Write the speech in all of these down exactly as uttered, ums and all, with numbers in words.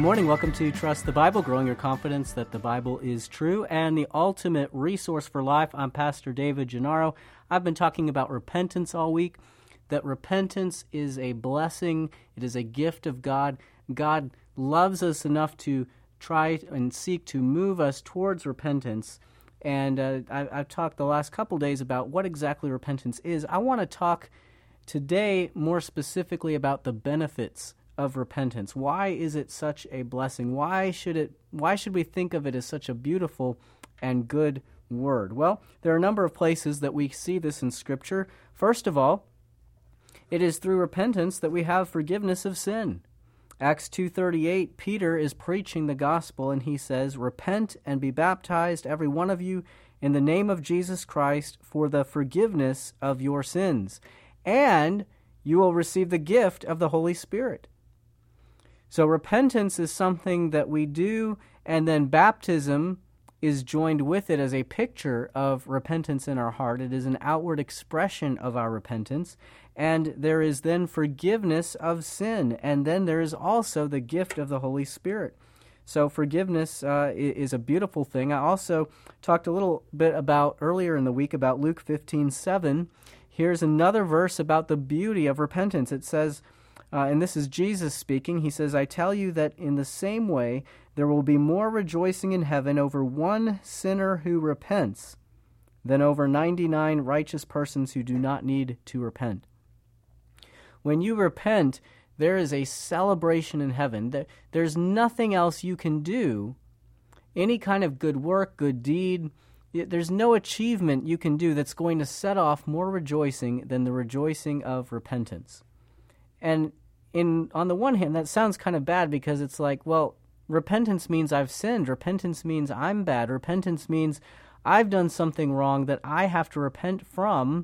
morning. Welcome to Trust the Bible, growing your confidence that the Bible is true and the ultimate resource for life. I'm Pastor David Gennaro. I've been talking about repentance all week, that repentance is a blessing. It is a gift of God. God loves us enough to try and seek to move us towards repentance. And uh, I, I've talked the last couple days about what exactly repentance is. I want to talk today more specifically about the benefits of repentance. Why is it such a blessing? Why should it? Why should we think of it as such a beautiful and good word? Well, there are a number of places that we see this in Scripture. First of all, it is through repentance that we have forgiveness of sin. Acts two thirty-eight, Peter is preaching the gospel, and he says, "Repent and be baptized, every one of you, in the name of Jesus Christ, for the forgiveness of your sins, and you will receive the gift of the Holy Spirit." So repentance is something that we do, and then baptism is joined with it as a picture of repentance in our heart. It is an outward expression of our repentance, and there is then forgiveness of sin, and then there is also the gift of the Holy Spirit. So forgiveness uh, is a beautiful thing. I also talked a little bit about earlier in the week about Luke fifteen seven. Here's another verse about the beauty of repentance. It says, Uh, and this is Jesus speaking. He says, "I tell you that in the same way there will be more rejoicing in heaven over one sinner who repents than over ninety-nine righteous persons who do not need to repent." When you repent, there is a celebration in heaven. There's nothing else you can do, any kind of good work, good deed. There's no achievement you can do that's going to set off more rejoicing than the rejoicing of repentance. And in on the one hand, that sounds kind of bad because it's like, well, repentance means I've sinned. Repentance means I'm bad. Repentance means I've done something wrong that I have to repent from.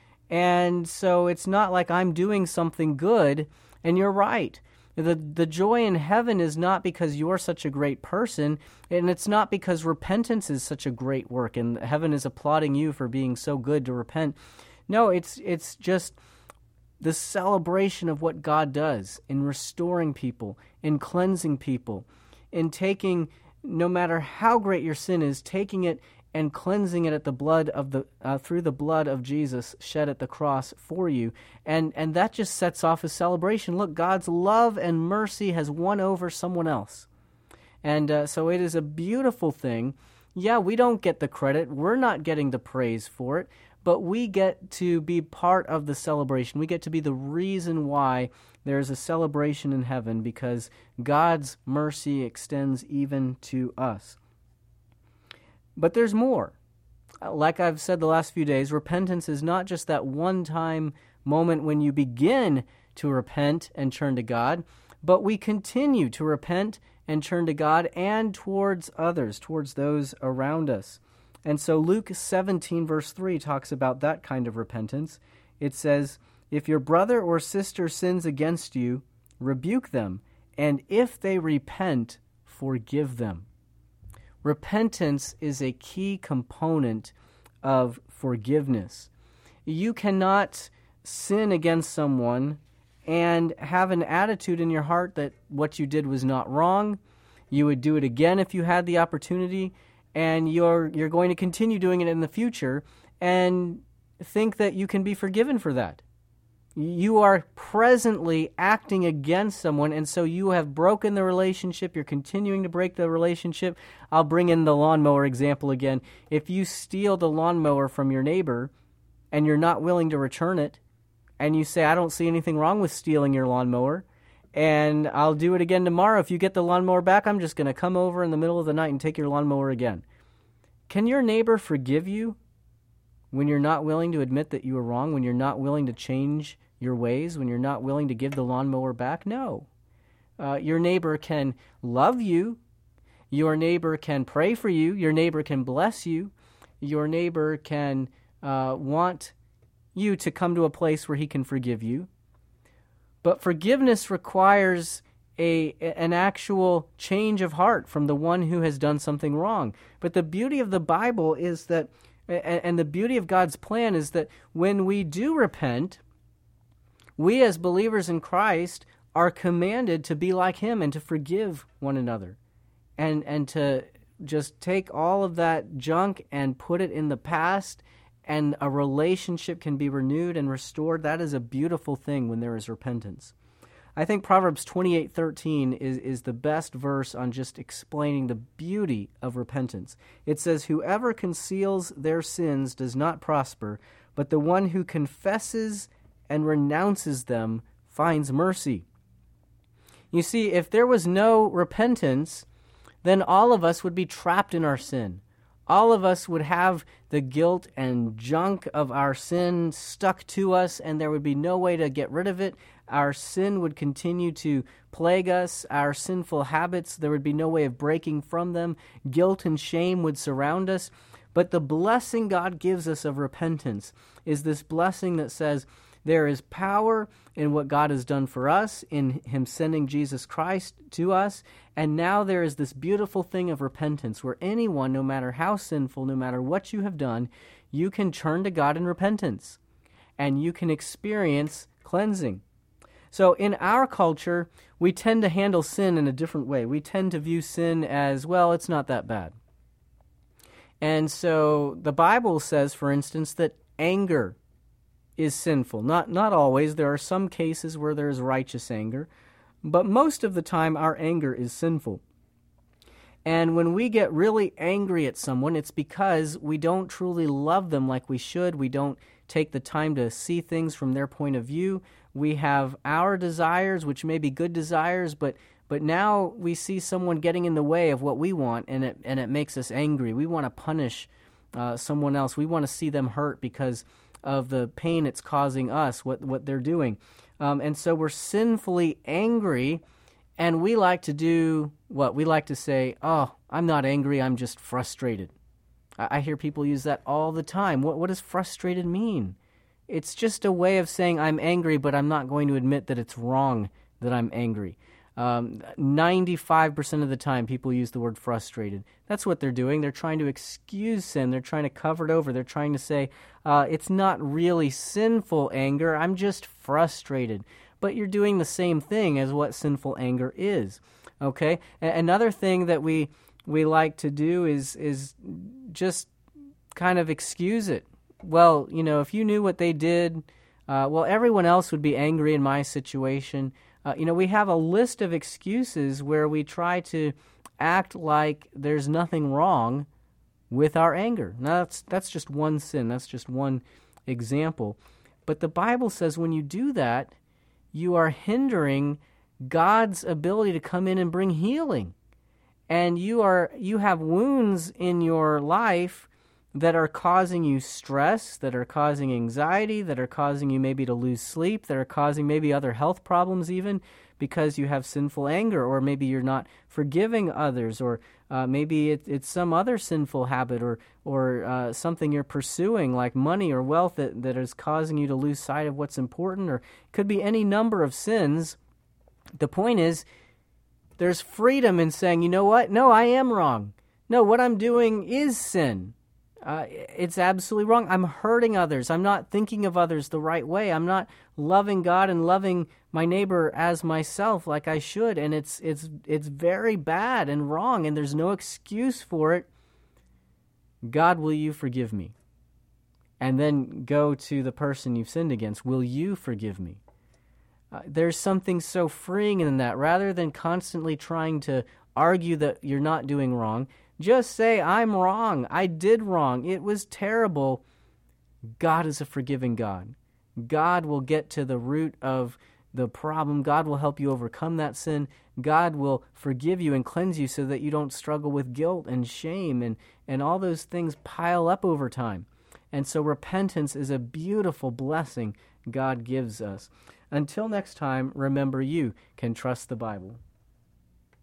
And so it's not like I'm doing something good. And you're right. The, the joy in heaven is not because you're such a great person, and it's not because repentance is such a great work and heaven is applauding you for being so good to repent. No, it's it's just the celebration of what God does in restoring people, in cleansing people, in taking, no matter how great your sin is, taking it and cleansing it at the blood of the uh, through the blood of Jesus shed at the cross for you, and and that just sets off a celebration. Look, God's love and mercy has won over someone else, and uh, so it is a beautiful thing. Yeah, we don't get the credit; we're not getting the praise for it. But we get to be part of the celebration. We get to be the reason why there's a celebration in heaven, because God's mercy extends even to us. But there's more. Like I've said the last few days, repentance is not just that one-time moment when you begin to repent and turn to God, but we continue to repent and turn to God and towards others, towards those around us. And so Luke seventeen verse three talks about that kind of repentance. It says, "If your brother or sister sins against you, rebuke them, and if they repent, forgive them." Repentance is a key component of forgiveness. You cannot sin against someone and have an attitude in your heart that what you did was not wrong. You would do it again if you had the opportunity, and you're you're going to continue doing it in the future and think that you can be forgiven for that. You are presently acting against someone, and so you have broken the relationship. You're continuing to break the relationship. I'll bring in the lawnmower example again. If you steal the lawnmower from your neighbor and you're not willing to return it, and you say, "I don't see anything wrong with stealing your lawnmower, and I'll do it again tomorrow. If you get the lawnmower back, I'm just going to come over in the middle of the night and take your lawnmower again." Can your neighbor forgive you when you're not willing to admit that you were wrong, when you're not willing to change your ways, when you're not willing to give the lawnmower back? No. Uh, your neighbor can love you. Your neighbor can pray for you. Your neighbor can bless you. Your neighbor can uh, want you to come to a place where he can forgive you. But forgiveness requires a an actual change of heart from the one who has done something wrong. But the beauty of the Bible is that, and the beauty of God's plan is that when we do repent, we as believers in Christ are commanded to be like him and to forgive one another and and to just take all of that junk and put it in the past, and a relationship can be renewed and restored. That is a beautiful thing when there is repentance. I think Proverbs twenty-eight thirteen is, is the best verse on just explaining the beauty of repentance. It says, "Whoever conceals their sins does not prosper, but the one who confesses and renounces them finds mercy." You see, if there was no repentance, then all of us would be trapped in our sin. All of us would have the guilt and junk of our sin stuck to us, and there would be no way to get rid of it. Our sin would continue to plague us. Our sinful habits, there would be no way of breaking from them. Guilt and shame would surround us. But the blessing God gives us of repentance is this blessing that says there is power in what God has done for us, in him sending Jesus Christ to us. And now there is this beautiful thing of repentance where anyone, no matter how sinful, no matter what you have done, you can turn to God in repentance and you can experience cleansing. So in our culture, we tend to handle sin in a different way. We tend to view sin as, well, it's not that bad. And so the Bible says, for instance, that anger is sinful. Not not always. There are some cases where there is righteous anger, but most of the time our anger is sinful. And when we get really angry at someone, it's because we don't truly love them like we should. We don't take the time to see things from their point of view. We have our desires, which may be good desires, but but now we see someone getting in the way of what we want, and it and it makes us angry. We want to punish uh, someone else. We want to see them hurt because of the pain it's causing us, what what they're doing. Um, and so we're sinfully angry, and we like to do what? We like to say, oh, I'm not angry, I'm just frustrated. I, I hear people use that all the time. What, what does frustrated mean? It's just a way of saying I'm angry, but I'm not going to admit that it's wrong that I'm angry. Um, ninety-five percent of the time people use the word frustrated. That's what they're doing. They're trying to excuse sin. They're trying to cover it over. They're trying to say, uh, it's not really sinful anger. I'm just frustrated. But you're doing the same thing as what sinful anger is. Okay? A- another thing that we we like to do is is just kind of excuse it. Well, you know, if you knew what they did, uh, well, everyone else would be angry in my situation. Uh, you know, we have a list of excuses where we try to act like there's nothing wrong with our anger. Now, that's, that's just one sin. That's just one example. But the Bible says when you do that, you are hindering God's ability to come in and bring healing. And you are you have wounds in your life that are causing you stress, that are causing anxiety, that are causing you maybe to lose sleep, that are causing maybe other health problems even because you have sinful anger, or maybe you're not forgiving others, or uh, maybe it, it's some other sinful habit, or or uh, something you're pursuing like money or wealth that, that is causing you to lose sight of what's important, or it could be any number of sins. The point is, there's freedom in saying, you know what? No, I am wrong. No, what I'm doing is sin. Uh, it's absolutely wrong. I'm hurting others. I'm not thinking of others the right way. I'm not loving God and loving my neighbor as myself like I should. And it's it's it's very bad and wrong, and there's no excuse for it. God, will you forgive me? And then go to the person you've sinned against. Will you forgive me? Uh, there's something so freeing in that. Rather than constantly trying to argue that you're not doing wrong, just say, I'm wrong. I did wrong. It was terrible. God is a forgiving God. God will get to the root of the problem. God will help you overcome that sin. God will forgive you and cleanse you so that you don't struggle with guilt and shame, and, and all those things pile up over time. And so repentance is a beautiful blessing God gives us. Until next time, remember, you can trust the Bible.